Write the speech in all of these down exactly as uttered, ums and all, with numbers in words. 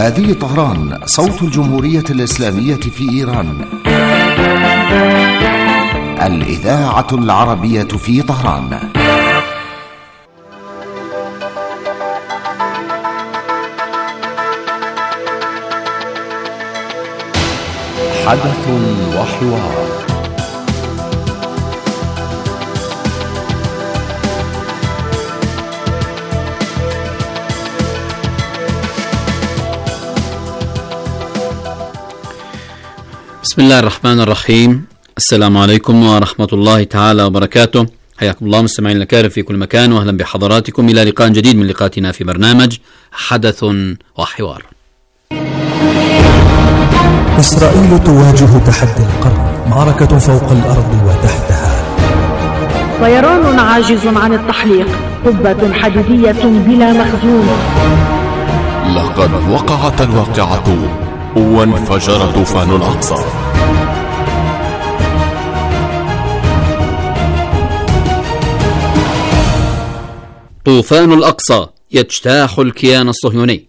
هذه طهران، صوت الجمهورية الإسلامية في إيران، الإذاعة العربية في طهران. حدث وحوار. بسم الله الرحمن الرحيم. السلام عليكم ورحمة الله تعالى وبركاته. حياكم الله مستمعين الكرام في كل مكان، وأهلا بحضراتكم إلى لقاء جديد من لقاءاتنا في برنامج حدث وحوار. إسرائيل تواجه تحدي القرن، معركة فوق الأرض وتحتها. طيران عاجز عن التحليق، قبة حديدية بلا مخزون. لقد وقعت الواقعة وانفجر طوفان الأقصى. طوفان الأقصى يجتاح الكيان الصهيوني.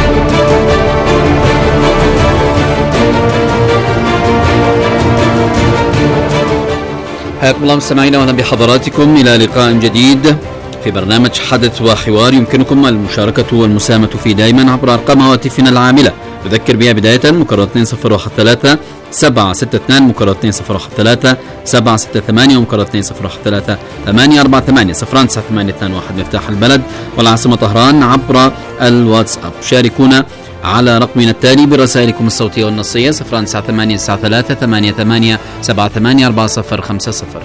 حياكم الله مستمعينا واهلا بحضراتكم الى لقاء جديد في برنامج حدث وحوار. يمكنكم المشاركة والمساهمة فيه دائما عبر ارقام هواتفنا العاملة. نذكر بها بداية مكرر اثنين صفر واحد ثلاثة سبعة ستة اثنين، مكرر اثنين صفر واحد ثلاثة سبعة ستة ثمانية، ومكرر اثنين صفر واحد ثلاثة ثمانية أربعة ثمانية صفر تسعة ثمانية اثنين واحد مفتاح البلد والعاصمة طهران عبر الواتساب. شاركونا على رقمنا التالي برسائلكم الصوتية والنصية صفر تسعة ثمانية تسعة ثلاثة ثمانية ثمانية سبعة ثمانية أربعة صفر خمسة صفر.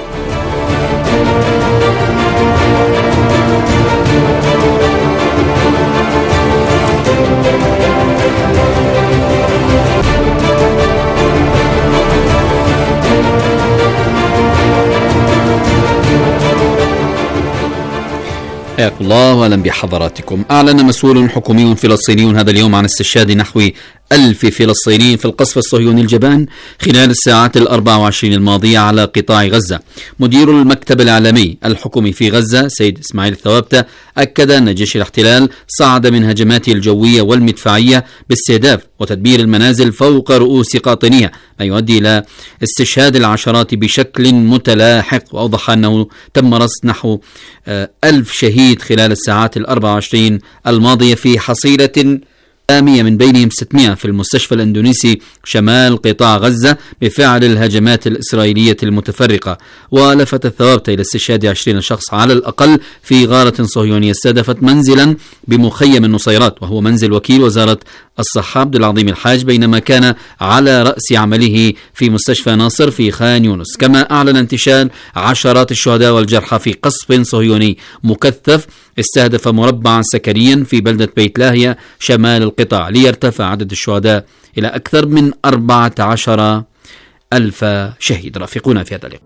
حياكم الله واهلا بحضراتكم. اعلن مسؤول حكومي فلسطيني هذا اليوم عن استشهاد نحو ألف فلسطينيين في القصف الصهيوني الجبان خلال الساعات الأربع وعشرين الماضية على قطاع غزة. مدير المكتب الإعلامي الحكومي في غزة سيد إسماعيل الثوابتة أكد أن جيش الاحتلال صعد من هجماته الجوية والمدفعية باستهداف وتدمير المنازل فوق رؤوس قاطنيها، ما يؤدي إلى استشهاد العشرات بشكل متلاحق. وأوضح أنه تم رصد نحو ألف شهيد خلال الساعات الأربع وعشرين الماضية في حصيلة مئة من بينهم ستمائة في المستشفى الإندونيسي شمال قطاع غزة بفعل الهجمات الإسرائيلية المتفرقة. ولفت الثوابتة إلى استشهاد عشرين شخص على الأقل في غارة صهيونية استهدفت منزلا بمخيم النصيرات، وهو منزل وكيل وزارة الصحة عبد العظيم الحاج بينما كان على رأس عمله في مستشفى ناصر في خان يونس. كما أعلن انتشال عشرات الشهداء والجرحى في قصف صهيوني مكثف استهدف مربعا سكنيا في بلدة بيت لاهيا شمال القطاع، ليرتفع عدد الشهداء إلى أكثر من أربعة عشر ألف شهيد. رافقونا في هذا اللقاء.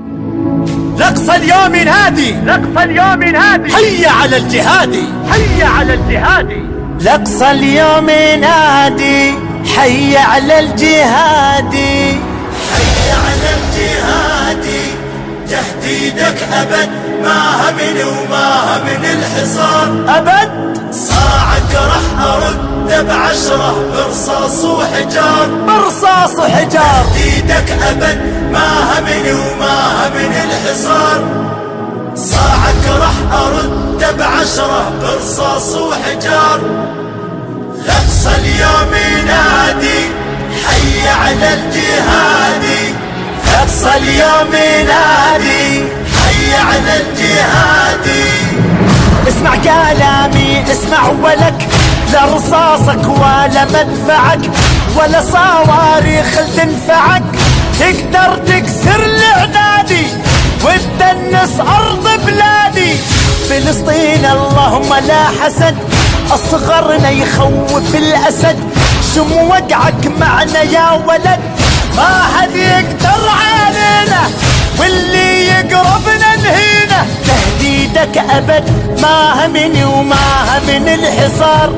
الأقصى اليوم ينادي، الأقصى اليوم ينادي، حي على الجهادي، حي على الجهادي. الأقصى اليوم ينادي، حي على الجهادي، حي على الجهادي. تهديدك أبد ما همني وما همن الحصار أبد. صاعك رح أرد بعشرة برصاص وحجار، برصاص وحجار. تهديدك أبد ما همني وما همن الحصار. صاعك رح أرد بعشرة برصاص وحجار. الأقصى اليوم ينادي، حي على الجهادي. الأقصى اليوم ينادي، حي على الجهادي. اسمع كلامي اسمع ولك، لا رصاصك ولا مدفعك ولا صواريخ تنفعك تقدر تكسر العنادي وتدنس أرض بلادي. فلسطين اللهم لا حسد، أصغرنا يخوف الأسد. شم وقعك معنا يا ولد، ما حد يقدر علينا واللي يقربنا نهينا. تهديدك أبد ما همني وما همن الحصار.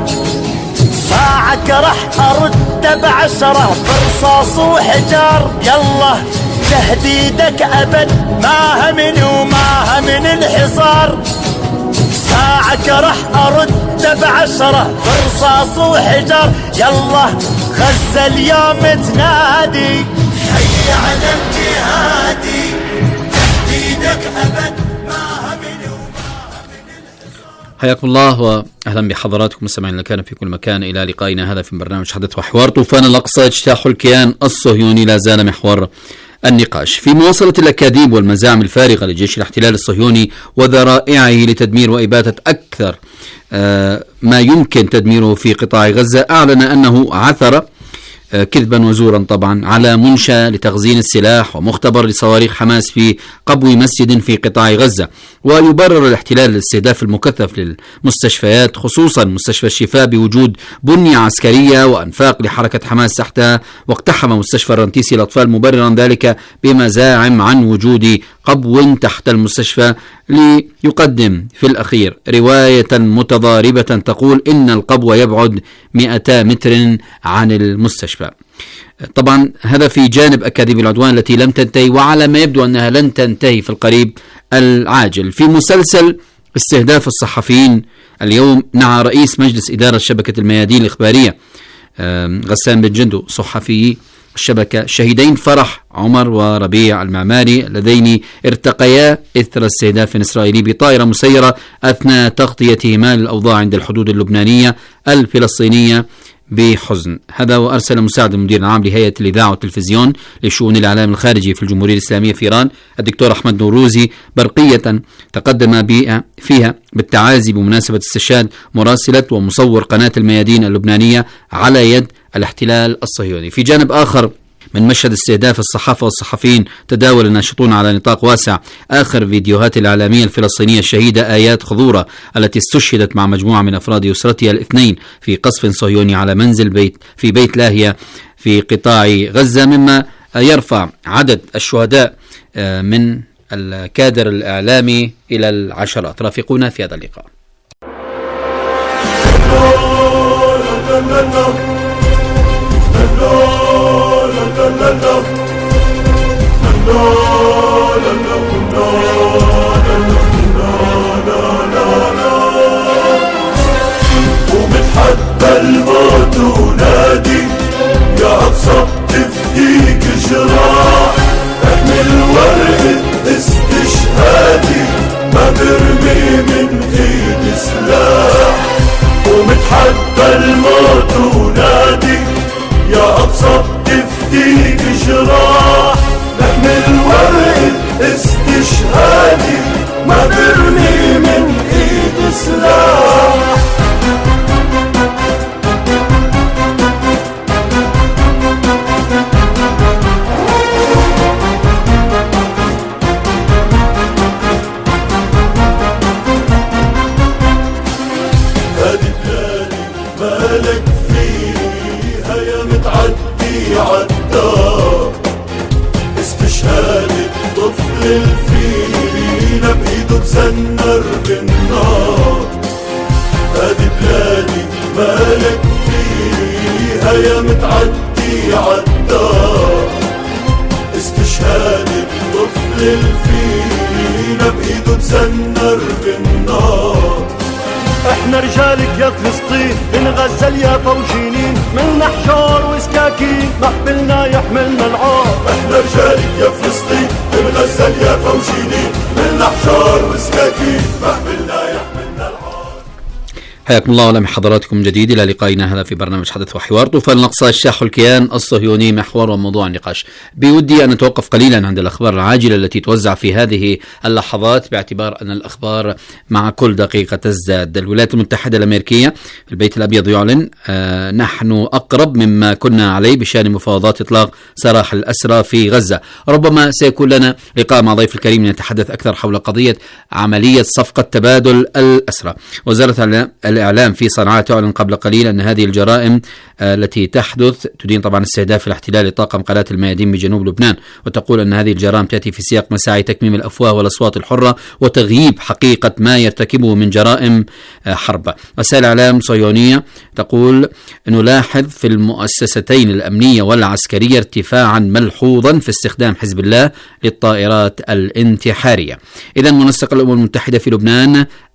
صاعك رح أرد بعشرة برصاص وحجار. يلا تهديدك أبد ما همني وما همن الحصار. ساعك ابقى رح ارد بعشرة برصاص وحجر. يلا غزة اليوم تنادي حي على الجهادي تهديدك ابد ما همني وما همني. حياكم الله واهلا بحضراتكم مستمعينا كان في كل مكان. الى لقائنا هذا في برنامج حدث وحوار. طوفان الاقصى اجتاح الكيان الصهيوني لا زال محور النقاش في مواصلة الأكاذيب والمزاعم الفارغة لجيش الاحتلال الصهيوني وذرائعه لتدمير وإبادة أكثر آه ما يمكن تدميره في قطاع غزة. أعلن أنه عثر آه كذبا وزورا طبعا على منشأ لتخزين السلاح ومختبر لصواريخ حماس في قبو مسجد في قطاع غزة. ويبرر الاحتلال الاستهداف المكثف للمستشفيات خصوصا مستشفى الشفاء بوجود بنية عسكرية وأنفاق لحركة حماس تحتها. واقتحم مستشفى الرنتيسي الأطفال مبررا ذلك بمزاعم عن وجود قبو تحت المستشفى ليقدم في الأخير رواية متضاربة تقول إن القبو يبعد مئة متر عن المستشفى. طبعا هذا في جانب أكاذيب العدوان التي لم تنتهي وعلى ما يبدو أنها لن تنتهي في القريب العاجل. في مسلسل استهداف الصحفيين اليوم نعى رئيس مجلس إدارة شبكة الميادين الإخبارية غسان بن جندو صحفي الشبكة شهيدين فرح عمر وربيع المعماري اللذين ارتقيا إثر استهداف إسرائيلي بطائرة مسيرة أثناء تغطيتهما للأوضاع عند الحدود اللبنانية الفلسطينية بحزن. هذا وأرسل مساعد المدير العام لهيئة الإذاعة والتلفزيون لشؤون الإعلام الخارجي في الجمهورية الإسلامية في إيران الدكتور أحمد نوروزي برقية تقدم بها فيها بالتعازي بمناسبة استشهاد مراسلة ومصور قناة الميادين اللبنانية على يد الاحتلال الصهيوني. في جانب آخر من مشهد استهداف الصحافة والصحفيين تداول الناشطون على نطاق واسع آخر فيديوهات الإعلامية الفلسطينية الشهيدة آيات خضورة التي استشهدت مع مجموعة من أفراد أسرتها الاثنين في قصف صهيوني على منزل بيت في بيت لاهية في قطاع غزة، مما يرفع عدد الشهداء من الكادر الإعلامي إلى العشرات. رافقونا في هذا اللقاء. ومتحدى الموت ونادي يا أقصى تفديك جراح احمل ورقة استشهادي ما برمي من ايد سلاح. ومتحدى الموت ونادي يا أقصى تفديك جراح احمل ورقة استشهادي ما برمي من ايد سلاح. هادي بلادي مالك فيها يا متعدي عالدار استشهاد الطفل الفينا بإيده تزنر بالنار. هادي بلادي مالك فيها يا متعدي عالدار استشهاد الطفل الفينا بإيده تزنر بالنار. احنا رجالك يا فلسطين بنغزل يا فوجينين ملنا حجار وسكاكين محملنا يحملنا العار. احنا رجالك يا فلسطين بنغزل يا فوجينين ملنا حجار وسكاكين محملنا يحملنا العار. حياكم الله ولم حضراتكم جديد إلى لقائنا هذا في برنامج حدث وحوار. طوفان الأقصى اجتاح الكيان الصهيوني محور وموضوع النقاش. بودي أن نتوقف قليلا عند الأخبار العاجلة التي توزع في هذه اللحظات باعتبار أن الأخبار مع كل دقيقة تزداد. الولايات المتحدة الأمريكية البيت الأبيض يعلن آه نحن أقرب مما كنا عليه بشأن مفاوضات إطلاق سراح الأسرى في غزة. ربما سيكون لنا لقاء مع ضيف الكريم لنتحدث أكثر حول قضية عملية صفقة تبادل الأسرى. وزارة الإعلام في صنعاء تعلن قبل قليل أن هذه الجرائم التي تحدث تدين طبعا استهداف الاحتلال لطاقم قناة الميادين بجنوب لبنان، وتقول أن هذه الجرائم تأتي في سياق مساعي تكميم الأفواه والأصوات الحرة وتغييب حقيقة ما يرتكبه من جرائم حرب. وسائل إعلام صهيونية تقول نلاحظ في المؤسستين الأمنية والعسكرية ارتفاعا ملحوظا في استخدام حزب الله للطائرات الانتحارية. إذن منسق الأمم المتحدة في لبنان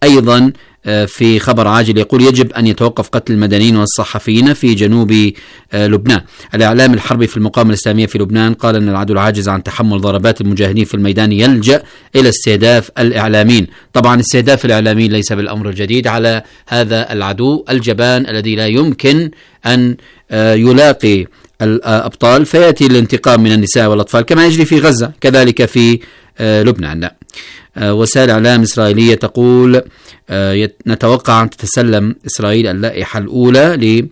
أيضا في خبر عاجل يقول يجب أن يتوقف قتل المدنيين والصحفيين في جنوب لبنان. الإعلام الحربي في المقاومة الإسلامية في لبنان قال أن العدو العاجز عن تحمل ضربات المجاهدين في الميدان يلجأ إلى استهداف الإعلاميين. طبعا استهداف الإعلاميين ليس بالأمر الجديد على هذا العدو الجبان الذي لا يمكن أن يلاقي الأبطال فيأتي الانتقام من النساء والأطفال كما يجري في غزة كذلك في لبنان. وسائل إعلام إسرائيلية تقول نتوقع أن تتسلم إسرائيل اللائحة الأولى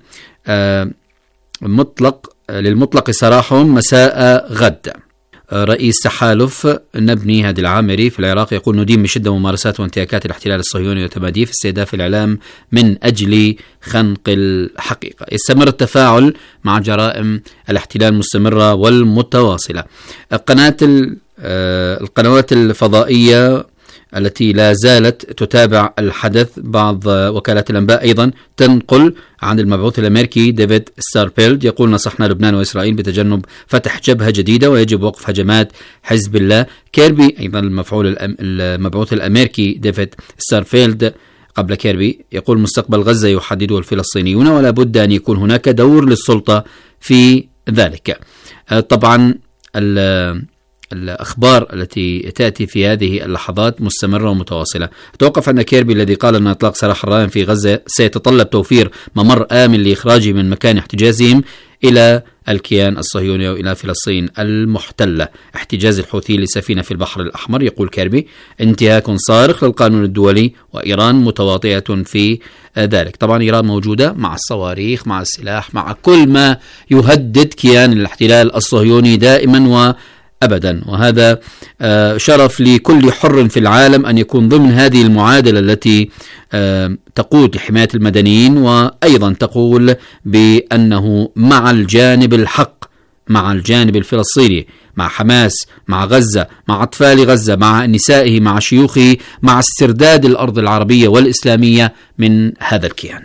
لمطلق للمطلق سراحهم مساء غد. رئيس تحالف نبني هادي العامري في العراق يقول ندين بشدة ممارسات وانتهاكات الاحتلال الصهيوني وتماديه في استهداف الإعلام من أجل خنق الحقيقة. يستمر التفاعل مع جرائم الاحتلال المستمرة والمتواصلة. قناة القنوات الفضائية التي لا زالت تتابع الحدث، بعض وكالات الأنباء أيضا تنقل عن المبعوث الأمريكي ديفيد ستاربيلد يقول نصحنا لبنان وإسرائيل بتجنب فتح جبهة جديدة ويجب وقف هجمات حزب الله. كيربي أيضا المفعول المبعوث الأمريكي ديفيد ستاربيلد قبل كيربي يقول مستقبل غزة يحدده الفلسطينيون ولا بد أن يكون هناك دور للسلطة في ذلك. طبعا الأخبار التي تأتي في هذه اللحظات مستمرة ومتواصلة. أتوقف أن كيربي الذي قال أن إطلاق سراح الرهائن في غزة سيتطلب توفير ممر آمن لإخراجهم من مكان احتجازهم إلى الكيان الصهيوني وإلى فلسطين المحتلة. احتجاز الحوثي لسفينة في البحر الأحمر يقول كيربي انتهاك صارخ للقانون الدولي وإيران متواطئة في ذلك. طبعا إيران موجودة مع الصواريخ مع السلاح مع كل ما يهدد كيان الاحتلال الصهيوني دائما و أبدا، وهذا شرف لكل حر في العالم أن يكون ضمن هذه المعادلة التي تقود لحماية المدنيين وأيضا تقول بأنه مع الجانب الحق، مع الجانب الفلسطيني، مع حماس، مع غزة، مع أطفال غزة، مع نسائه، مع شيوخه، مع استرداد الأرض العربية والإسلامية من هذا الكيان.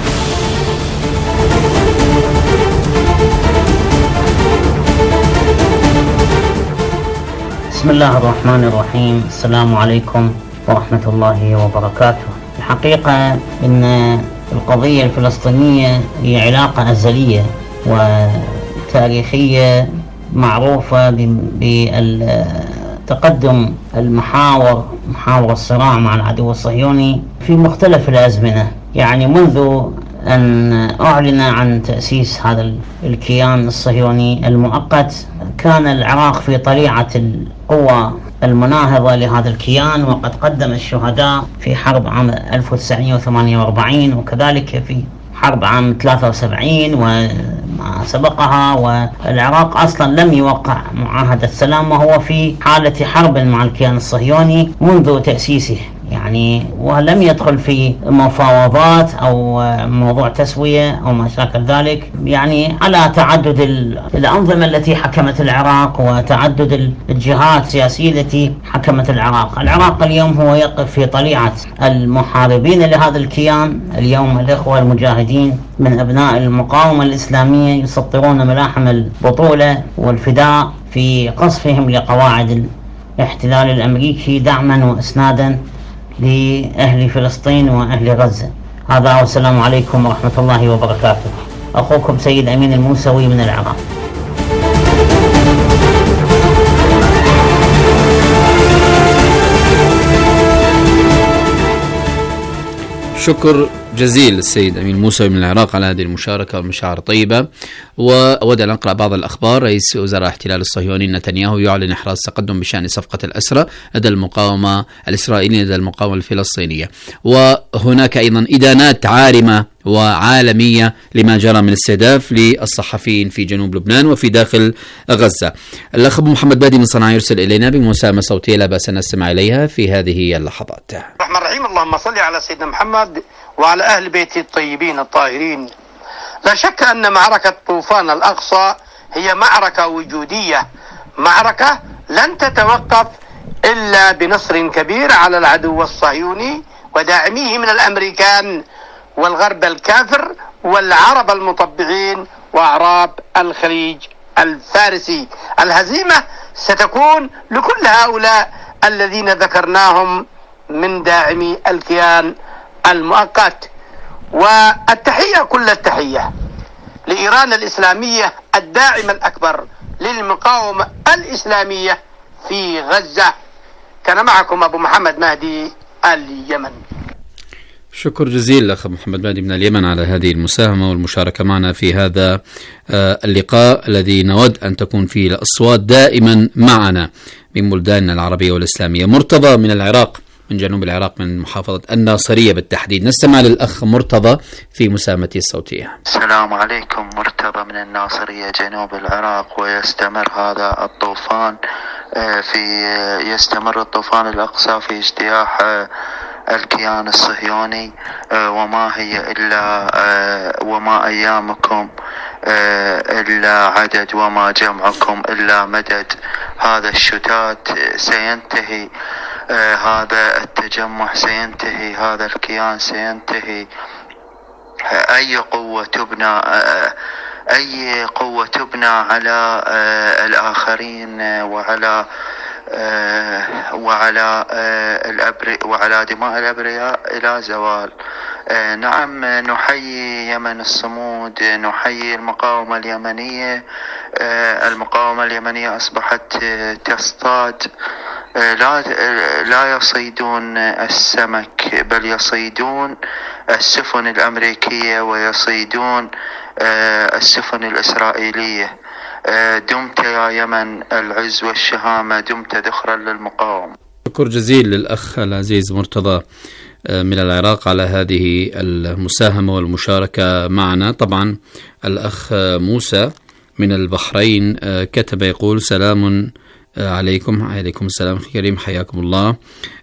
بسم الله الرحمن الرحيم. السلام عليكم ورحمة الله وبركاته. الحقيقة أن القضية الفلسطينية هي علاقة أزلية وتاريخية معروفة بالتقدم المحاور محاور الصراع مع العدو الصهيوني في مختلف الأزمنة، يعني منذ أن أعلن عن تأسيس هذا الكيان الصهيوني المؤقت كان العراق في طليعة القوى المناهضة لهذا الكيان، وقد قدم الشهداء في حرب عام ألف وتسعمئة وثمانية وأربعين وكذلك في حرب عام ثلاثة وسبعين وما سبقها. والعراق أصلا لم يوقع معاهدة سلام وهو في حالة حرب مع الكيان الصهيوني منذ تأسيسه، يعني ولم يدخل في مفاوضات أو موضوع تسوية أو ما شاكل ذلك، يعني على تعدد الأنظمة التي حكمت العراق وتعدد الجهات السياسية التي حكمت العراق. العراق اليوم هو يقف في طليعة المحاربين لهذا الكيان. اليوم الإخوة المجاهدين من أبناء المقاومة الإسلامية يسطرون ملاحم البطولة والفداء في قصفهم لقواعد الاحتلال الأمريكي دعما وإسنادا لأهل فلسطين وأهل غزة. هذا والسلام عليكم ورحمة الله وبركاته. أخوكم سيد أمين الموسوي من العراق. شكر جزيل السيد أمين موسوي من العراق على هذه المشاركة والمشاعر طيبة. وأود أن أقرأ بعض الأخبار. رئيس وزراء الاحتلال الصهيوني نتنياهو يعلن إحراز تقدم بشأن صفقة الأسرى لدى المقاومة الإسرائيلية لدى المقاومة الفلسطينية. وهناك أيضا إدانات عارمة وعالمية لما جرى من استهداف للصحفيين في جنوب لبنان وفي داخل غزة. الأخ محمد بادي من صنعاء يرسل إلينا بمساهمة صوتية لا بأس أن نستمع إليها في هذه اللحظات. الرحمن الرحيم. اللهم صل على سيدنا محمد وعلى أهل بيته الطيبين الطاهرين. لا شك أن معركة طوفان الأقصى هي معركة وجودية، معركة لن تتوقف إلا بنصر كبير على العدو الصهيوني وداعميه من الأمريكان والغرب الكافر والعرب المطبعين وأعراب الخليج الفارسي. الهزيمة ستكون لكل هؤلاء الذين ذكرناهم من داعمي الكيان المؤقت. والتحية كل التحية لإيران الإسلامية الداعمة الأكبر للمقاومة الإسلامية في غزة. كان معكم أبو محمد مهدي اليمن. شكر جزيل أخ محمد مهدي من اليمن على هذه المساهمة والمشاركة معنا في هذا اللقاء الذي نود أن تكون فيه الأصوات دائما معنا من بلداننا العربية والإسلامية. مرتضى من العراق، من جنوب العراق، من محافظة الناصرية بالتحديد. نستمع للأخ مرتضى في مساهمته الصوتية. السلام عليكم، مرتضى من الناصرية جنوب العراق. ويستمر هذا الطوفان في يستمر الطوفان الأقصى في اجتياح الكيان الصهيوني، وما هي إلا وما أيامكم إلا عدد، وما جمعكم إلا مدد. هذا الشتات سينتهي، هذا التجمع سينتهي، هذا الكيان سينتهي. أي قوة تبنى أي قوة تبنى على الآخرين وعلى وعلى الأبرياء وعلى دماء الأبرياء إلى زوال. نعم، نحيي يمن الصمود، نحيي المقاومة اليمنية. المقاومة اليمنية أصبحت تصطاد، لا لا يصيدون السمك بل يصيدون السفن الأمريكية ويصيدون السفن الإسرائيلية. دمت يا يمن العز والشهامة، دمت ذخرا للمقاومة. شكر جزيل للأخ العزيز مرتضى من العراق على هذه المساهمة والمشاركة معنا. طبعا الأخ موسى من البحرين كتب يقول: سلام عليكم. عليكم السلام الكريم، حياكم الله.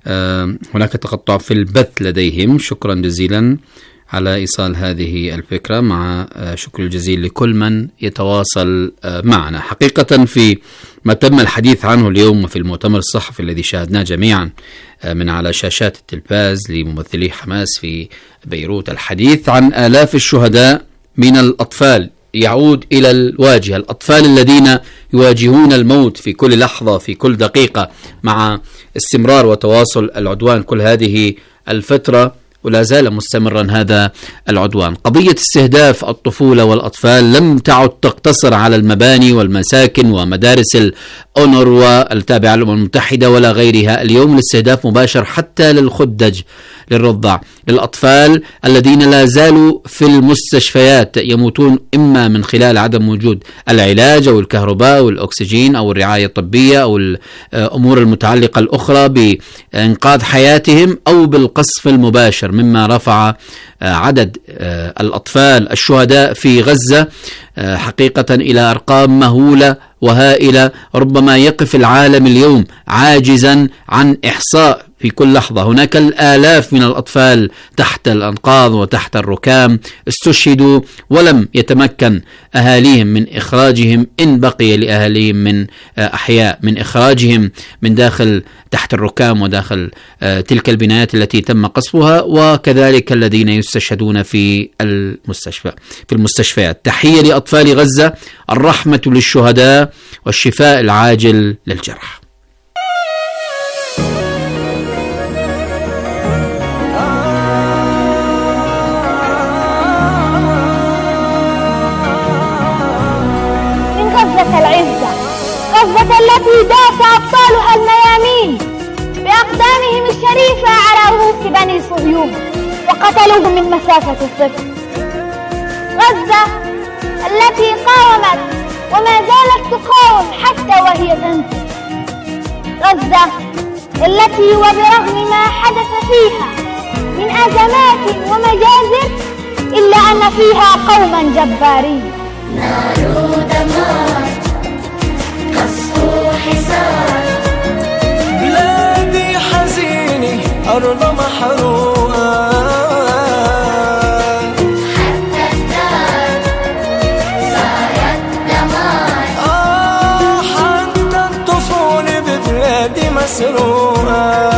هناك تقطع في البث لديهم. شكرا جزيلا على إيصال هذه الفكرة، مع شكر الجزيل لكل من يتواصل معنا. حقيقة في ما تم الحديث عنه اليوم في المؤتمر الصحفي الذي شاهدناه جميعا من على شاشات التلفاز لممثلي حماس في بيروت، الحديث عن آلاف الشهداء من الأطفال يعود إلى الواجهة، الأطفال الذين يواجهون الموت في كل لحظة في كل دقيقة مع استمرار وتواصل العدوان كل هذه الفترة، ولا زال مستمرا هذا العدوان. قضية استهداف الطفولة والأطفال لم تعد تقتصر على المباني والمساكن ومدارس الأونروا التابعة للأمم المتحدة ولا غيرها. اليوم الاستهداف مباشر حتى للخدج، للرضع، للأطفال الذين لا زالوا في المستشفيات يموتون إما من خلال عدم وجود العلاج أو الكهرباء أو الأكسجين أو الرعاية الطبية أو الأمور المتعلقة الأخرى بإنقاذ حياتهم، أو بالقصف المباشر، مما رفع عدد الأطفال الشهداء في غزة حقيقة إلى أرقام مهولة وهائلة. ربما يقف العالم اليوم عاجزا عن إحصاء في كل لحظة. هناك الآلاف من الأطفال تحت الأنقاض وتحت الركام استشهدوا ولم يتمكن أهاليهم من إخراجهم، إن بقي لأهاليهم من أحياء، من إخراجهم من داخل تحت الركام وداخل تلك البنايات التي تم قصفها، وكذلك الذين يستشهدون في المستشفى في المستشفيات. تحية لأطفال غزة، الرحمة للشهداء والشفاء العاجل للجرحى. العزة، غزة التي داس أبطالها الميامين بأقدامهم الشريفة على رؤوس بني صهيون وقتلوهم من مسافة الصفر. غزة التي قاومت وما زالت تقاوم حتى وهي تنزف. غزة التي وبرغم ما حدث فيها من أزمات ومجازر إلا أن فيها قوما جبارين. نار ودمار، قصف وحصار، بلادي حزينة أرض محروقة، حتى الدار صارت دمار، آه حتى الطفولة ببلادي مسروقة.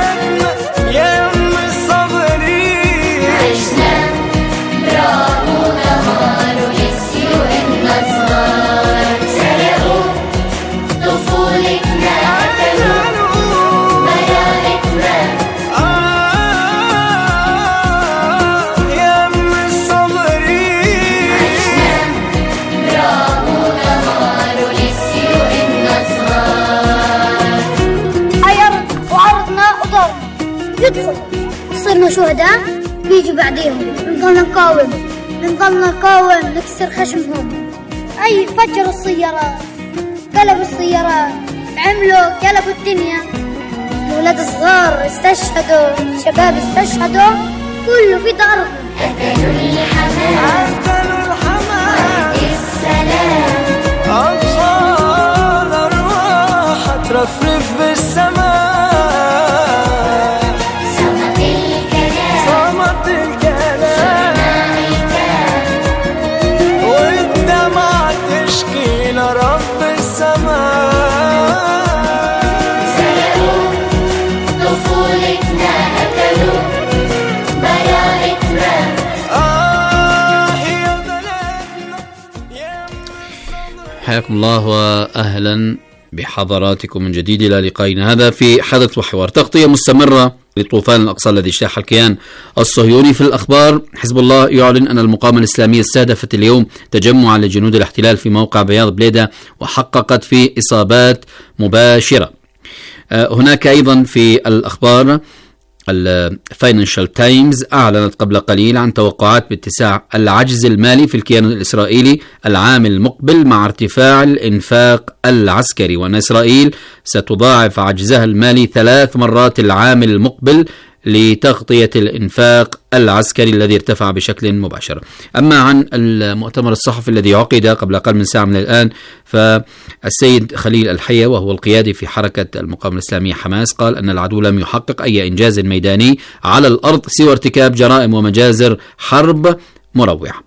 عشنا برافو شهداء بيجوا بعديهم، نظلنا نقاوم نظلنا نقاوم نكسر خشمهم. أي فجروا السيارات، قلبوا السيارات، عملوا قلبوا الدنيا. الولاد الصغار استشهدوا، شباب استشهدوا، كله في دارهم. قتلوا الحماس قتلوا الحماس ورد السلام، أطفال أرواح ترفرف بالسماء، صمت الكلام صمت الكلام صنع والدمع تشكي لرب السماء. سرقوا طفولتنا، قتلوا براءتنا. آه يا بلدنا يا حياكم الله وأهلا بحضراتكم من جديد إلى لقائنا هذا في حدث وحوار، تغطية مستمرة لطوفان الأقصى الذي اجتاح الكيان الصهيوني. في الأخبار، حزب الله يعلن أن المقاومة الإسلامية استهدفت اليوم تجمعا لجنود الاحتلال في موقع بياض بليدة وحققت فيه إصابات مباشرة. هناك أيضا في الأخبار، الفاينانشال تايمز أعلنت قبل قليل عن توقعات باتساع العجز المالي في الكيان الإسرائيلي العام المقبل مع ارتفاع الإنفاق العسكري، وأن إسرائيل ستضاعف عجزها المالي ثلاث مرات العام المقبل لتغطية الإنفاق العسكري الذي ارتفع بشكل مباشر. أما عن المؤتمر الصحفي الذي عقد قبل أقل من ساعة من الآن، فالسيد خليل الحية وهو القيادي في حركة المقاومة الإسلامية حماس قال أن العدو لم يحقق أي إنجاز ميداني على الأرض سوى ارتكاب جرائم ومجازر حرب مروعة،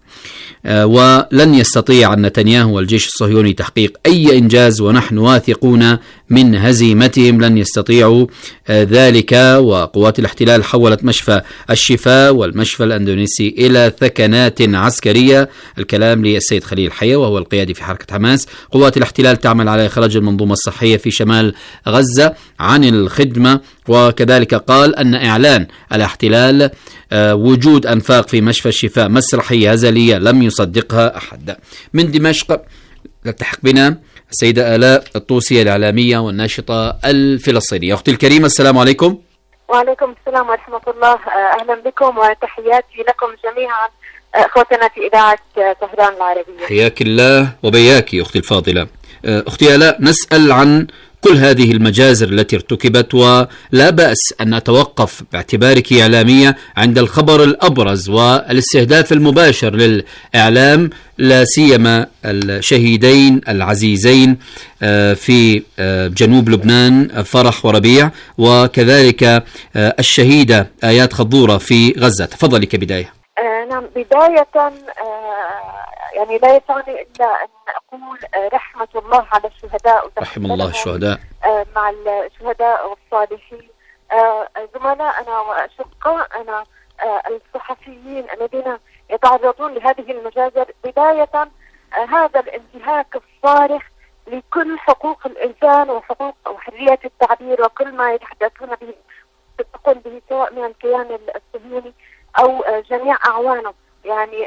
ولن يستطيع نتنياهو والجيش الصهيوني تحقيق أي إنجاز، ونحن واثقون من هزيمتهم، لن يستطيعوا ذلك. وقوات الاحتلال حولت مشفى الشفاء والمشفى الأندونيسي إلى ثكنات عسكرية. الكلام للسيد خليل الحية وهو القيادي في حركة حماس. قوات الاحتلال تعمل على إخراج المنظومة الصحية في شمال غزة عن الخدمة، وكذلك قال أن إعلان الاحتلال وجود أنفاق في مشفى الشفاء مسرحية هزلية لم يصدقها أحد. من دمشق تلتحق بنا السيدة آلاء الطوسية الإعلامية والناشطة الفلسطينية. أختي الكريمة، السلام عليكم. وعليكم السلام ورحمة الله، أهلا بكم وتحياتي لكم جميعا أخوتنا في إذاعة طهران العربية. حياك الله وبياك أختي الفاضلة. أختي آلاء، نسأل عن كل هذه المجازر التي ارتكبت، ولا بأس أن نتوقف باعتبارك إعلامية عند الخبر الأبرز والاستهداف المباشر للإعلام، لا سيما الشهيدين العزيزين في جنوب لبنان فرح وربيع، وكذلك الشهيدة آيات خضورة في غزة. تفضلي كبداية. آه نعم، بداية آه يعني لا يسعني إلا أن أقول آه رحمة الله على الشهداء، رحم الله الشهداء آه مع الشهداء والصالحين، آه زملائنا وأشقائنا آه الصحفيين الذين يتعرضون لهذه المجازر. بداية آه هذا الانتهاك الصارخ لكل حقوق الإنسان وحقوق وحرية التعبير وكل ما يتحدثون به تقول به سواء من الكيان الصهيوني أو جميع أعوانه. يعني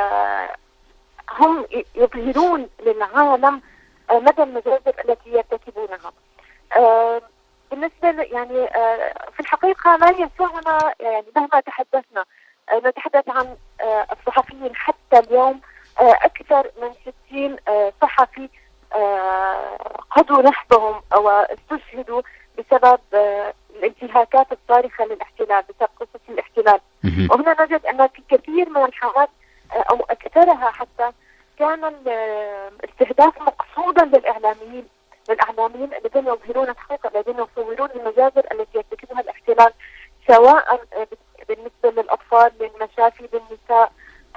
هم يظهرون للعالم مدى المجازر التي يرتكبونها. بالنسبة يعني في الحقيقة لا ينفعنا يعني مهما تحدثنا نتحدث عن الصحفيين. حتى اليوم أكثر من ستين صحفي قضوا نحبهم أو استشهدوا بسبب الانتهاكات الصارخة للاحتلال، بسبب قصص الاحتلال. وهنا نجد أن في كثير من الحالات أو أكثرها حتى كان الاستهداف مقصودا للإعلاميين للإعلاميين الذين يظهرون الحقيقة، الذين يصورون المجازر التي يرتكبها الاحتلال، سواء بالنسبة للأطفال، للمشافي، للنساء،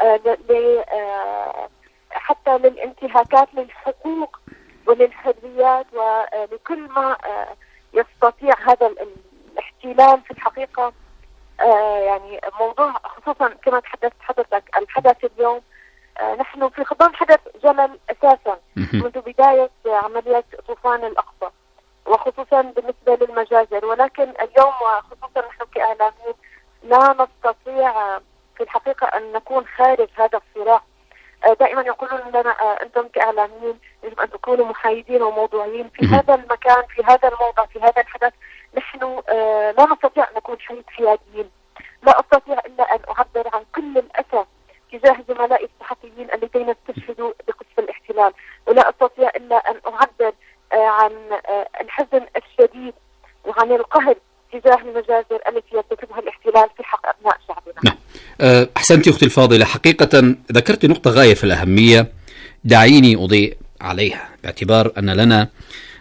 حتى للانتهاكات للحقوق وللحريات ولكل ما يستطيع هذا الاحتلال. في الحقيقة آه يعني موضوع خصوصا كما تحدثت حضرتك الحدث اليوم، آه نحن في خضم حدث جلل أساسا منذ بداية عملية طوفان الأقصى، وخصوصا بالنسبة للمجازر. ولكن اليوم وخصوصا نحن كإعلاميين لا نستطيع في الحقيقة أن نكون خارج هذا الصراع. آه دائما يقولون لنا آه أنتم كإعلاميين يجب أن تكونوا محايدين وموضوعيين في هذا المكان، في هذا الموضع، في هذا الحدث. نحن آه لا نستطيع أن نكون حياديين. لا أستطيع إلا أن أعبر عن كل الأسى تجاه زملائي الصحفيين الذين استشهدوا بقصف الاحتلال، ولا أستطيع إلا أن أعبر عن الحزن الشديد وعن القهر تجاه المجازر التي يرتكبها الاحتلال في حق أبناء شعبنا. نعم. أحسنتي أختي الفاضلة، حقيقة ذكرت نقطة غاية في الأهمية، دعيني أضيء عليها باعتبار أن لنا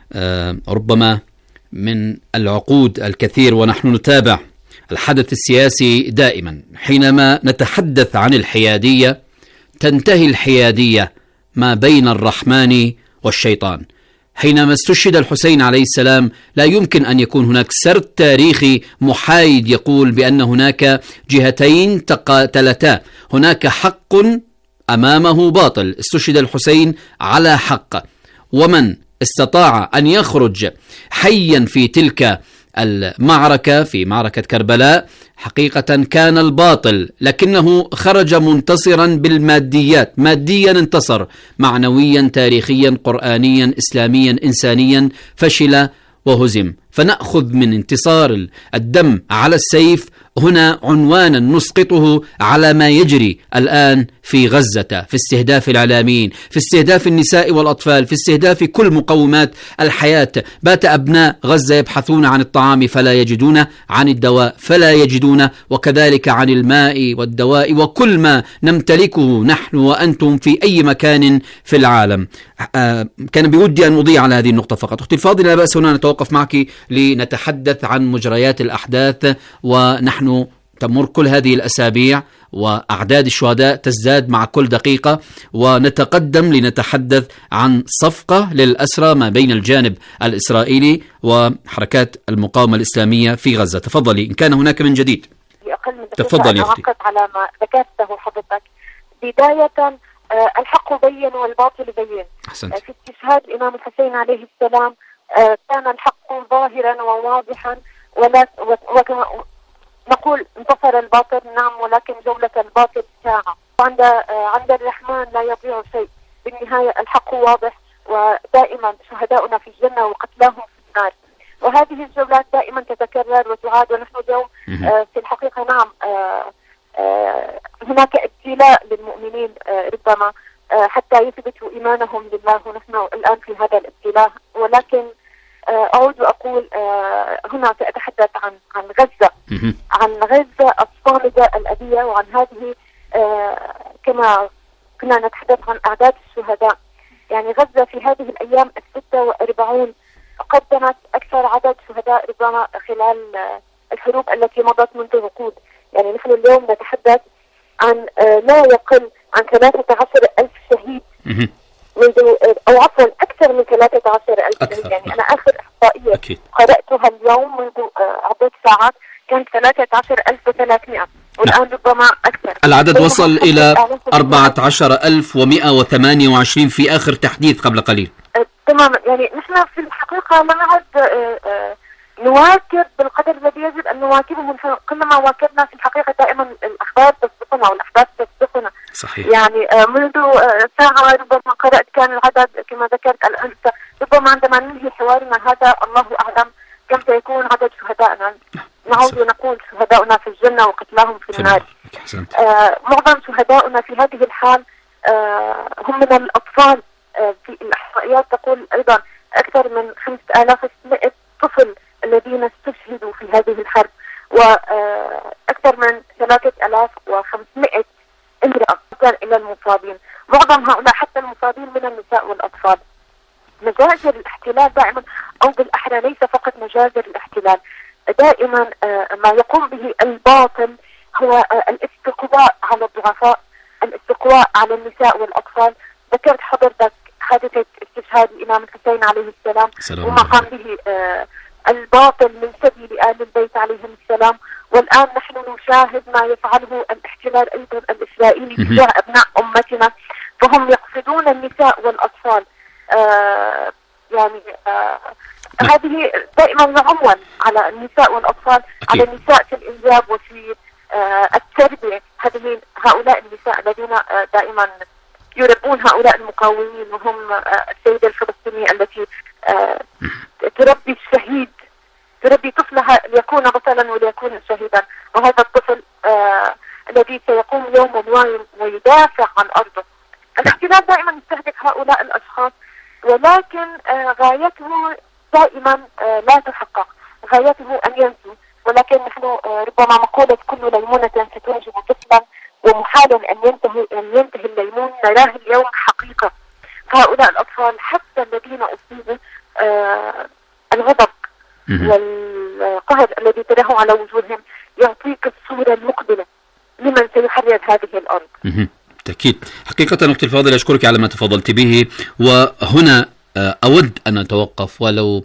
ربما من العقود الكثير ونحن نتابع الحدث السياسي دائما. حينما نتحدث عن الحيادية تنتهي الحيادية ما بين الرحمن والشيطان. حينما استشهد الحسين عليه السلام لا يمكن أن يكون هناك سرد تاريخي محايد يقول بأن هناك جهتين تقاتلتا، هناك حق أمامه باطل. استشهد الحسين على حق، ومن استطاع أن يخرج حيا في تلك المعركة، في معركة كربلاء، حقيقة كان الباطل، لكنه خرج منتصرا بالماديات، ماديا انتصر، معنويا تاريخيا قرآنيا إسلاميا إنسانيا فشل وهزم. فنأخذ من انتصار الدم على السيف هنا عنوانا نسقطه على ما يجري الآن في غزة، في استهداف الإعلاميين، في استهداف النساء والأطفال، في استهداف كل مقومات الحياة. بات أبناء غزة يبحثون عن الطعام فلا يجدون، عن الدواء فلا يجدون، وكذلك عن الماء والدواء وكل ما نمتلكه نحن وأنتم في أي مكان في العالم. آه كان بودي أن أضيع على هذه النقطة فقط. أختي الفاضلة، لا بأس هنا نتوقف معك لنتحدث عن مجريات الأحداث، ونحن تمر كل هذه الأسابيع وأعداد الشهداء تزداد مع كل دقيقة، ونتقدم لنتحدث عن صفقة للأسرى ما بين الجانب الإسرائيلي وحركات المقاومة الإسلامية في غزة. تفضلي إن كان هناك من جديد. تفضلي يا أختي. على ما ذكرته حضرتك بداية، الحق بين والباطل بين. أحسنت. في استشهاد الإمام الحسين عليه السلام كان الحق ظاهرا وواضحا، ولا نقول انتصر الباطل، نعم، ولكن جولة الباطل ساعة. عند عند الرحمن لا يضيع شيء، بالنهاية الحق واضح، ودائما شهداؤنا في الجنة وقتلاهم في النار. وهذه الجولات دائما تتكرر وتعاد، ونحن اليوم في الحقيقة نعم هناك ابتلاء للمؤمنين ربما حتى يثبتوا إيمانهم لله، ونحن الآن في هذا الابتلاء. ولكن أعود وأقول هنا سأتحدث عن عن غزة، عن غزة الصامدة الأبية، وعن هذه كما كنا نتحدث عن أعداد الشهداء. يعني غزة في هذه الأيام الستة وأربعون قدمت أكثر عدد شهداء ربما خلال الحروب التي مضت منذ عقود. يعني نحن اليوم نتحدث عن لا يقل عن ثلاثة عشر ألف شهيد منذ، أو عفوا أكثر من ثلاثة عشر ألف شهيد. يعني أنا آخر إحصائية أكيد قرأتها اليوم منذ عدة ساعات كانت ثلاثة عشر ألف وثلاثمائة، والآن ربما أكثر. العدد وصل إلى أربعة عشر ألف ومئة وثمانية وعشرين في آخر تحديث قبل قليل. تماما. يعني نحن في الحقيقة لا نعد نواكب بالقدر الذي يجب أن نواكبه. كلما واكبنا في الحقيقة دائما الأخبار تصدقنا والأحداث تصدقنا. صحيح. يعني منذ ساعة ربما قرأت كان العدد كما ذكرت الآن، ربما عندما ننهي حوارنا هذا الله أعلم كم سيكون عدد شهدائنا. نعود ونقول شهداؤنا في الجنة وقتلاهم في النار. آه معظم شهداؤنا في هذه الحال آه هم من الأطفال. آه في الإحصائيات تقول أيضا أكثر من خمسة آلاف وستمائة طفل الذين استشهدوا في هذه الحرب، وأكثر من ثلاثة آلاف وخمسمائة امرأة كان إلى المصابين. معظم هؤلاء حتى المصابين من النساء والأطفال. مجازر الاحتلال دائما، أو بالأحرى ليس فقط مجازر الاحتلال، دائما ما يقوم به الباطل هو الاستقواء على الضعفاء، الاستقواء على النساء والأطفال. ذكرت حضرتك حادثة استشهاد الإمام الحسين عليه السلام وما قام به الباطل من سبي لآل البيت عليهم السلام. والآن نحن نشاهد ما يفعله الاحتلال أيضا الإسرائيلي تجاه أبناء أمتنا، فهم يقصدون النساء والأطفال. آه يعني آه هذه دائما نعمل على النساء والأطفال، على النساء في الإنجاب وفي آه التربية. هذه هؤلاء النساء الذين آه دائما يربون هؤلاء المقاومين، وهم آه السيدة الفلسطينية التي آه تربي الشهيد، تربي طفلها ليكون بطلا وليكون شهيدا، وهذا الطفل يقوم يوما ويدافع عن أرضه. الاحتلال دائما يستهدف هؤلاء الأشخاص، ولكن غايته دائما لا تحقق، غايته أن ينسوا. ولكن نحن ربما مقولة كل ليمونة ستنجب طفلا، ومحال أن ينتهي أن ينتهي الليمون نراه اليوم حقيقة. فهؤلاء الأطفال حتى الذين أصيبوا آه الغضب والقهر الذي تراه على وجوههم يعطيك الصورة المقبلة لمن سيحرر هذه الأرض. بالتأكيد. حقيقة أختي الفاضلة أشكرك على ما تفضلت به، وهنا أود أن أتوقف ولو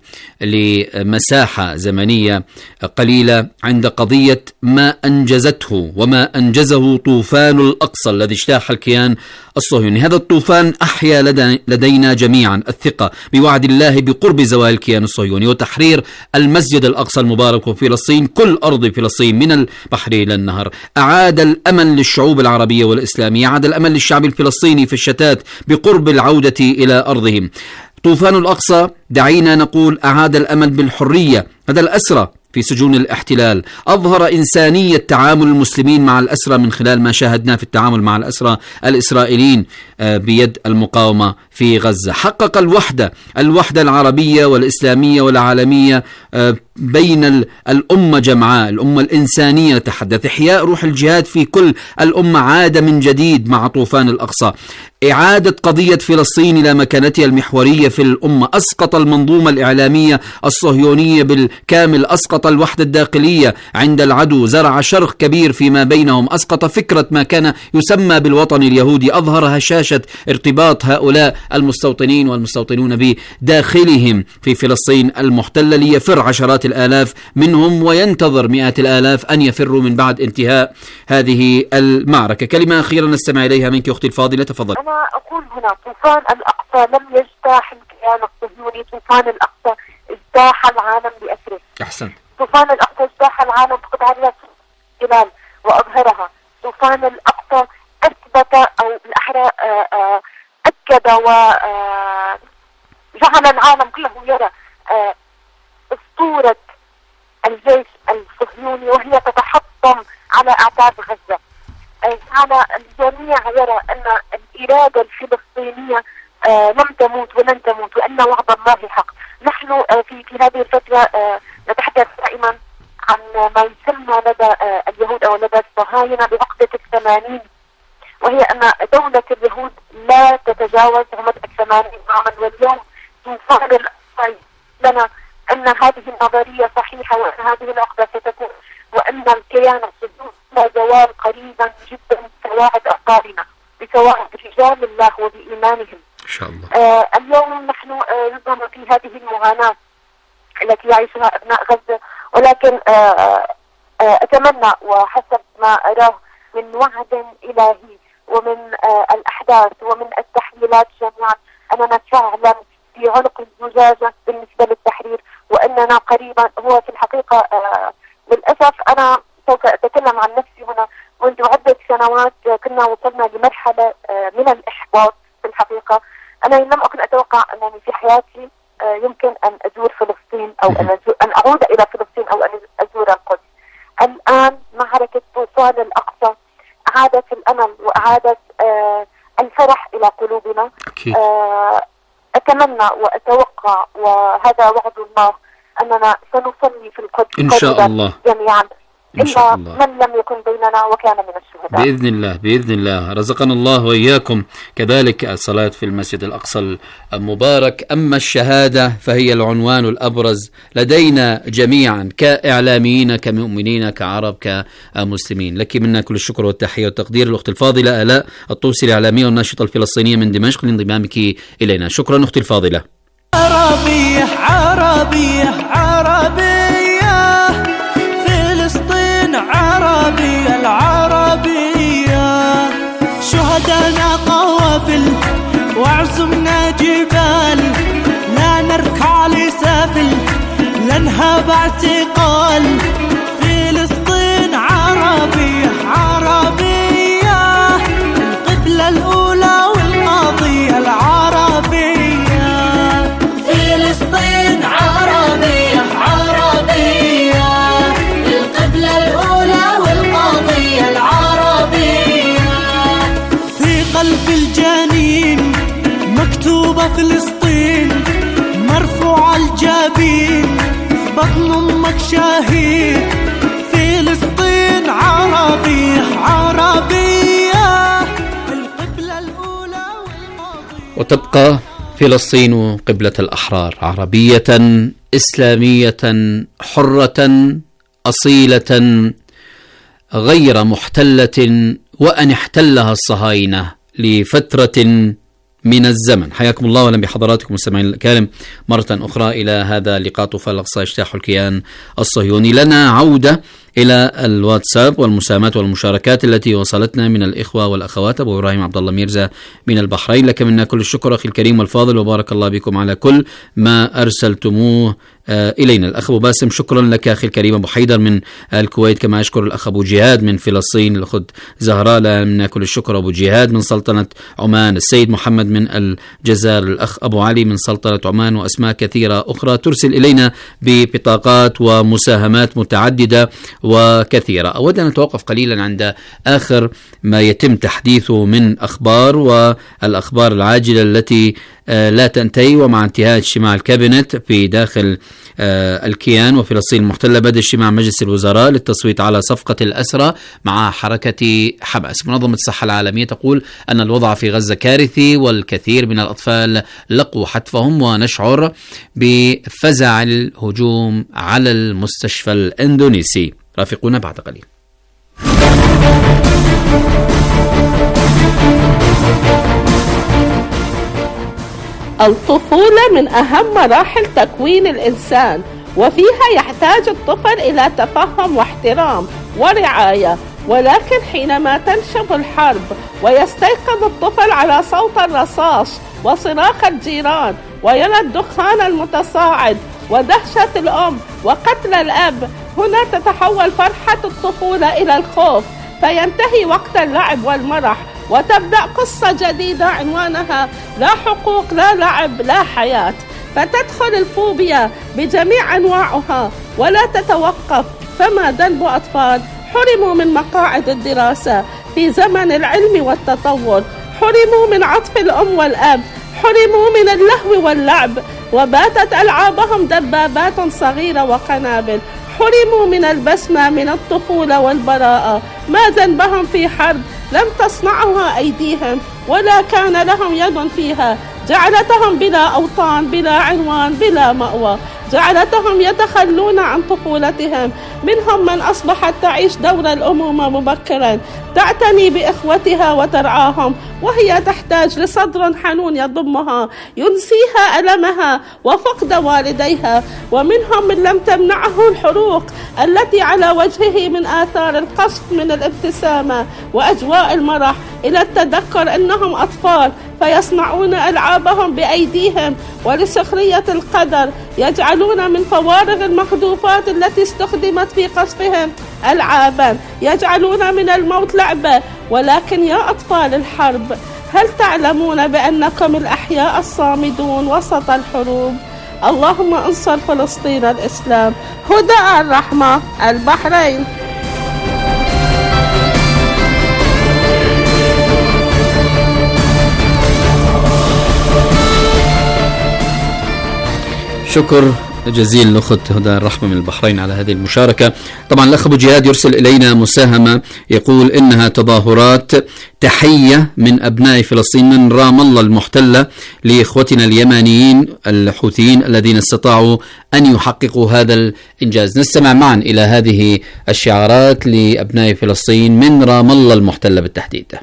لمساحة زمنية قليلة عند قضية ما أنجزته وما أنجزه طوفان الأقصى الذي اجتاح الكيان الصهيوني. هذا الطوفان أحيا لدينا جميعا الثقة بوعد الله بقرب زوال الكيان الصهيوني وتحرير المسجد الأقصى المبارك وفلسطين، كل أرض فلسطين من البحر إلى النهر. أعاد الأمل للشعوب العربية والإسلامية، أعاد الأمل للشعب الفلسطيني في الشتات بقرب العودة إلى أرضهم. طوفان الأقصى دعينا نقول أعاد الأمل بالحرية. هذا الأسرى في سجون الاحتلال أظهر إنسانية تعامل المسلمين مع الأسرى من خلال ما شاهدنا في التعامل مع الأسرى الإسرائيليين بيد المقاومة في غزة. حقق الوحدة الوحدة العربية والإسلامية والعالمية بين الأمة جمعاء، الأمة الإنسانية نتحدث. إحياء روح الجهاد في كل الأمة عاد من جديد مع طوفان الأقصى. إعادة قضية فلسطين إلى مكانتها المحورية في الأمة. أسقط المنظومة الإعلامية الصهيونية بالكامل، أسقط الوحدة الداخلية عند العدو، زرع شرخ كبير فيما بينهم، أسقط فكرة ما كان يسمى بالوطن اليهودي، أظهر هشاشة ارتباط هؤلاء المستوطنين والمستوطنون بداخلهم في فلسطين المحتلة ليفر عشرات الآلاف منهم وينتظر مئات الآلاف أن يفروا من بعد انتهاء هذه المعركة. كلمة أخيرة نستمع إليها منك أختي الفاضلة، تفضل. أنا أقول هنا طوفان الأقصى لم يجتاح الكيان الصهيوني، طوفان الأقصى اجتاح العالم بأسره. أحسن. طوفان الأقصى اجتاح العالم بقطعة الجبال وأظهرها. طوفان الأقصى أثبت أو بالأحرى أكد وجعل العالم كله يرى أسطورة الجيش الصهيوني وهي تتحطم على أعتاب غزة. جعل الجميع يرى أن الإرادة الفلسطينية لم تموت ولن تموت وأن وعد الله حق. نحن في في هذه الفترة نتحدث دائما عن ما يسمى لدى اليهود أو لدى الصهاينة بعقدة الثمانين، وهي أن دولة اليهود لا تتجاوز عمر الثمانين عاما. واليوم طوفان الأقصى لنا أن هذه النظرية صحيحة وأن هذه العقدة ستكون، وأن الكيان الصهيوني لا زوال قريبا جدا بسواعد أبطالنا، بسواعد رجال الله وبإيمانهم إن شاء الله. آه اليوم نحن آه ربما في هذه المعاناة التي يعيشها أبناء غزة، ولكن آه آه أتمنى وحسب ما أراه من وعد إلهي ومن آه الأحداث ومن التحليلات جميعا أننا فعلا في عنق الزجاجة بالنسبة للتحرير، وأننا قريبا. هو في الحقيقة آه للأسف أنا سوف أتكلم عن نفسي هنا. منذ عدة سنوات كنا وصلنا لمرحلة آه من الإحباط في الحقيقة. أنا لم أكن أتوقع أنني في حياتي آه يمكن أن أزور فلسطين أو أن, أن أعود إلى فلسطين أو أن أزور القدس. الآن معركة طوفان الأقصى أعادت الأمل وأعادت آه الفرح إلى قلوبنا. آه أتمنى وأتوقع وهذا وعد الله أننا سنصلي في القدس إن شاء الله جميعا، إلا من لم يكن بيننا وكان من الشهداء بإذن الله. بإذن الله رزقنا الله وإياكم كذلك الصلاة في المسجد الأقصى المبارك. أما الشهادة فهي العنوان الأبرز لدينا جميعا كإعلاميين كمؤمنين كعرب كمسلمين. لك منا كل الشكر والتحية والتقدير الأخت الفاضلة آلاء الطوسي الإعلامية والناشطة الفلسطينية من دمشق لانضمامك إلينا. شكرا أختي الفاضلة. عربية عربية عربية فلسطين عربية العربية شهدنا قوافل وعزمنا جبال لا نركع لسافل لا نهاب اعتقال فلسطين عربية عربية القبلة الأولى والقضية العربية فلسطين عربية عربية القبلة الأولى والقضية العربية يلا فلسطين مرفوع الجبين بطن امك شهيد. فلسطين عربية عربية القبلة الأولى والماضية. وتبقى فلسطين قبلة الأحرار، عربية إسلامية حرة أصيلة غير محتلة، وأن احتلها الصهاينة لفترة من الزمن. حياكم الله وأهلا بحضراتكم مستمعين الكرام مرة أخرى إلى هذا اللقاء طوفان الأقصى اجتاح الكيان الصهيوني. لنا عودة إلى الواتساب والمساهمات والمشاركات التي وصلتنا من الإخوة والأخوات. أبو إبراهيم عبد الله ميرزا من البحرين، لك منا كل الشكر أخي الكريم والفاضل، وبارك الله بكم على كل ما أرسلتموه آه إلينا. الأخ أبو باسم شكرا لك أخي الكريم. أبو حيدر من الكويت، كما أشكر الأخ أبو جهاد من فلسطين. الأخت زهراء لنا منا كل الشكر. أبو جهاد من سلطنة عمان، السيد محمد من الجزائر، الأخ أبو علي من سلطنة عمان، وأسماء كثيرة أخرى ترسل إلينا ببطاقات ومساهمات متعددة وكثيرة. أود أن نتوقف قليلا عند آخر ما يتم تحديثه من أخبار، والأخبار العاجلة التي لا تنتهي. ومع انتهاء اجتماع الكابينت في داخل الكيان وفلسطين المحتلة، بدأ اجتماع مجلس الوزراء للتصويت على صفقة الأسرى مع حركة حماس. منظمة الصحة العالمية تقول أن الوضع في غزة كارثي، والكثير من الأطفال لقوا حتفهم، ونشعر بفزع الهجوم على المستشفى الإندونيسي. رافقونا بعد قليل. الطفولة من أهم مراحل تكوين الإنسان، وفيها يحتاج الطفل إلى تفهم واحترام ورعاية. ولكن حينما تنشب الحرب ويستيقظ الطفل على صوت الرصاص وصراخ الجيران، ويرى الدخان المتصاعد ودهشة الأم وقتل الأب، هنا تتحول فرحة الطفولة إلى الخوف، فينتهي وقت اللعب والمرح، وتبدأ قصة جديدة عنوانها لا حقوق لا لعب لا حياة. فتدخل الفوبيا بجميع أنواعها ولا تتوقف. فما ذنب أطفال حرموا من مقاعد الدراسة في زمن العلم والتطور، حرموا من عطف الأم والأب، حرموا من اللهو واللعب، وباتت ألعابهم دبابات صغيرة وقنابل، حرموا من البسمة من الطفولة والبراءة. ما ذنبهم في حرب لم تصنعها أيديهم ولا كان لهم يد فيها، جعلتهم بلا أوطان بلا عنوان بلا مأوى، جعلتهم يتخلون عن طفولتهم. منهم من أصبحت تعيش دور الأمومة مبكرا، تعتني بإخوتها وترعاهم، وهي تحتاج لصدر حنون يضمها ينسيها ألمها وفقد والديها. ومنهم من لم تمنعه الحروق التي على وجهه من آثار القصف من الابتسامة وأجواء المرح إلى التذكر أنهم أطفال، فيصنعون ألعابهم بأيديهم، ولسخرية القدر يجعلون من فوارغ المخدوفات التي استخدمت في قصفهم ألعابا، يجعلون من الموت لعبة. ولكن يا أطفال الحرب، هل تعلمون بأنكم الأحياء الصامدون وسط الحروب؟ اللهم انصر فلسطين الإسلام. هدى الرحمة، البحرين. شكر جزيل الأخت هدى الرحمة من البحرين على هذه المشاركة. طبعا الأخ أبو جهاد يرسل إلينا مساهمة يقول إنها تظاهرات تحية من أبناء فلسطين من رام الله المحتلة لإخوتنا اليمانيين الحوثيين الذين استطاعوا أن يحققوا هذا الإنجاز. نستمع معا إلى هذه الشعارات لأبناء فلسطين من رام الله المحتلة بالتحديد.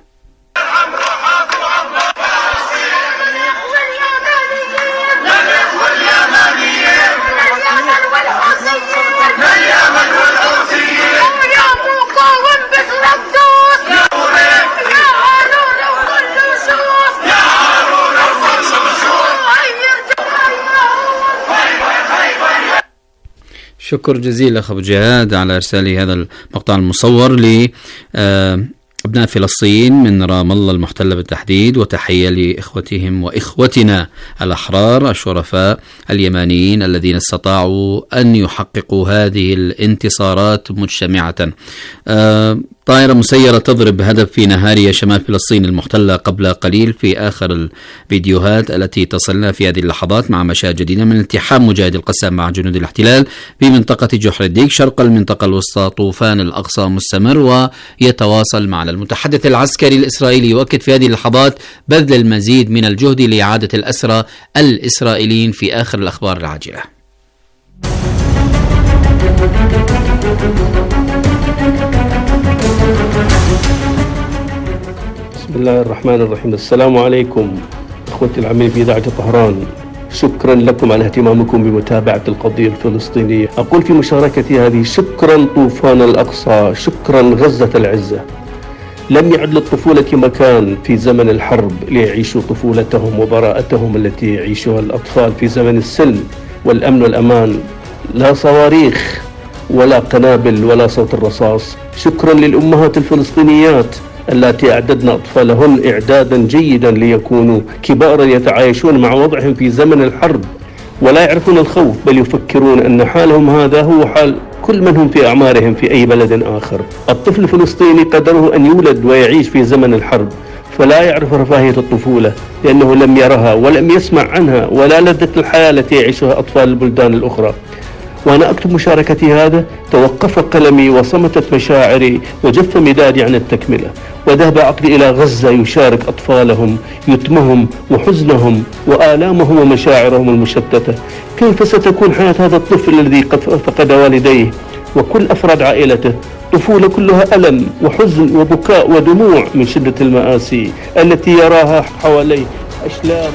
شكر جزيل أخ أبو جهاد على إرسال هذا المقطع المصور لأبناء فلسطين من رام الله المحتلة بالتحديد، وتحية لإخوتهم وإخوتنا الأحرار الشرفاء اليمانيين الذين استطاعوا أن يحققوا هذه الانتصارات مجتمعة. طائرة مسيرة تضرب بهدف في نهارية شمال فلسطين المحتلة قبل قليل في آخر الفيديوهات التي تصلنا في هذه اللحظات مع مشاهد جديدة من التحام مجاهد القسام مع جنود الاحتلال في منطقة جحر الديك شرق المنطقة الوسطى. طوفان الأقصى مستمر ويتواصل معنا. المتحدث العسكري الإسرائيلي يؤكد في هذه اللحظات بذل المزيد من الجهد لإعادة الأسرى الإسرائيليين في آخر الأخبار العاجلة. بسم الله الرحمن الرحيم. السلام عليكم اخوتي العاملين في اذاعه طهران، شكرا لكم على اهتمامكم بمتابعه القضيه الفلسطينيه. اقول في مشاركتي هذه شكرا طوفان الاقصى، شكرا غزه العزه. لم يعد للطفوله مكان في زمن الحرب ليعيشوا طفولتهم وبراءتهم التي يعيشها الاطفال في زمن السلم والامن والامان. لا صواريخ ولا قنابل ولا صوت الرصاص. شكرا للامهات الفلسطينيات التي أعددن أطفالهن إعدادا جيدا ليكونوا كبارا يتعايشون مع وضعهم في زمن الحرب ولا يعرفون الخوف، بل يفكرون أن حالهم هذا هو حال كل من هم في أعمارهم في أي بلد آخر. الطفل الفلسطيني قدره أن يولد ويعيش في زمن الحرب، فلا يعرف رفاهية الطفولة لأنه لم يرها ولم يسمع عنها ولا لذة الحياة التي يعيشها أطفال البلدان الأخرى. وأنا أكتب مشاركتي هذا توقف قلمي وصمتت مشاعري وجف مدادي عن التكملة، وذهب عقلي إلى غزة يشارك أطفالهم يتمهم وحزنهم وآلامهم ومشاعرهم المشتتة. كيف ستكون حياة هذا الطفل الذي قد فقد والديه وكل أفراد عائلته؟ طفولة كلها ألم وحزن وبكاء ودموع من شدة المآسي التي يراها حواليه أشلاء.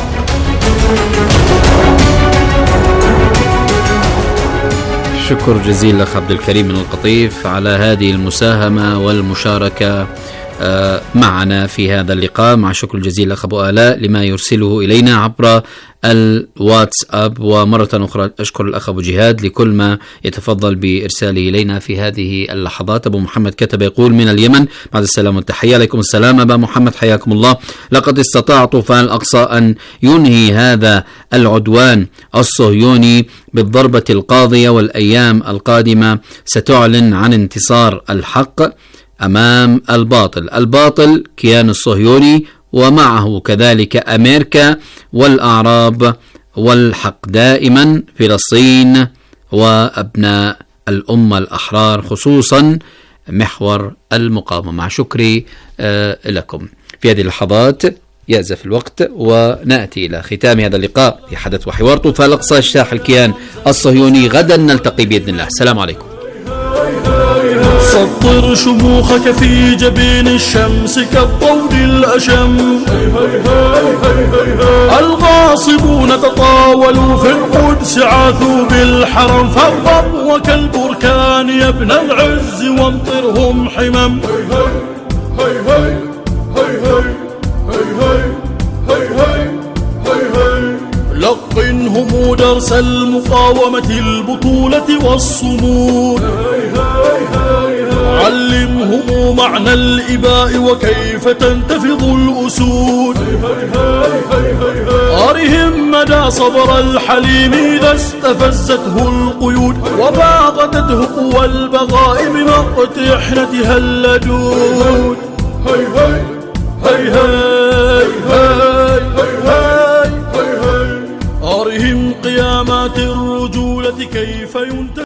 شكر جزيل لك عبد الكريم من القطيف على هذه المساهمة والمشاركة معنا في هذا اللقاء. مع شكر جزيل لك أبو آلاء لما يرسله إلينا عبر الواتساب. ومرة أخرى أشكر الأخ أبو جهاد لكل ما يتفضل بإرساله إلينا في هذه اللحظات. أبو محمد كتب يقول من اليمن بعد السلام والتحية. عليكم السلام أبا محمد حياكم الله. لقد استطاع طوفان الأقصى أن ينهي هذا العدوان الصهيوني بالضربة القاضية، والأيام القادمة ستعلن عن انتصار الحق أمام الباطل. الباطل كيان الصهيوني ومعه كذلك أمريكا والأعراب، والحق دائما فلسطين وأبناء الأمة الأحرار خصوصا محور المقاومة. مع شكري آه لكم. في هذه اللحظات يأزف الوقت ونأتي إلى ختام هذا اللقاء في حدث وحوار طوفان الأقصى اجتاح الكيان الصهيوني. غدا نلتقي بإذن الله. السلام عليكم. سطر شموخك في جبين الشمس كالطود الأشم. الغاصبون تطاولوا في القدس عاثوا بالحرم، فاغضب وكالبركان يا ابن العز وامطرهم حمم. لقنهم درس المقاومة البطولة والصمود. علمهم معنى الإباء وكيف تنتفض الأسود. أرهم مدى صبر الحليم إذا استفزته القيود، وباغتته قوى البغاء بمقت إحنتها اللدود. هي هي هي هي هي هي. أرهم قيامات الرجولة كيف ينتهي